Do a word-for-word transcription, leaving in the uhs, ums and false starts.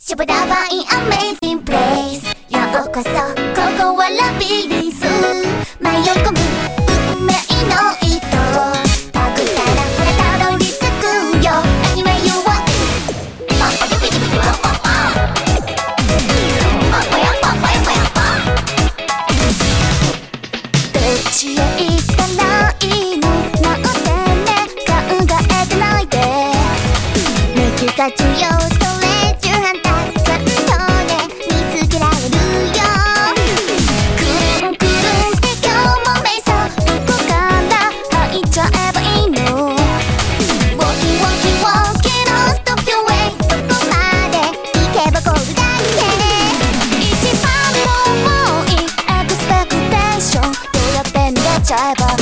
シュバダバインアメイジングプレイスようこそここはラビリンス迷い込む運命の糸たぐったらほらたどり着くよ Anyway you want ポンポヨピピピポンポンポンポンポヨポンポヨポヨポンどっちへ行ったらいいのなんてね考えてないで抜き差しようとちゃえば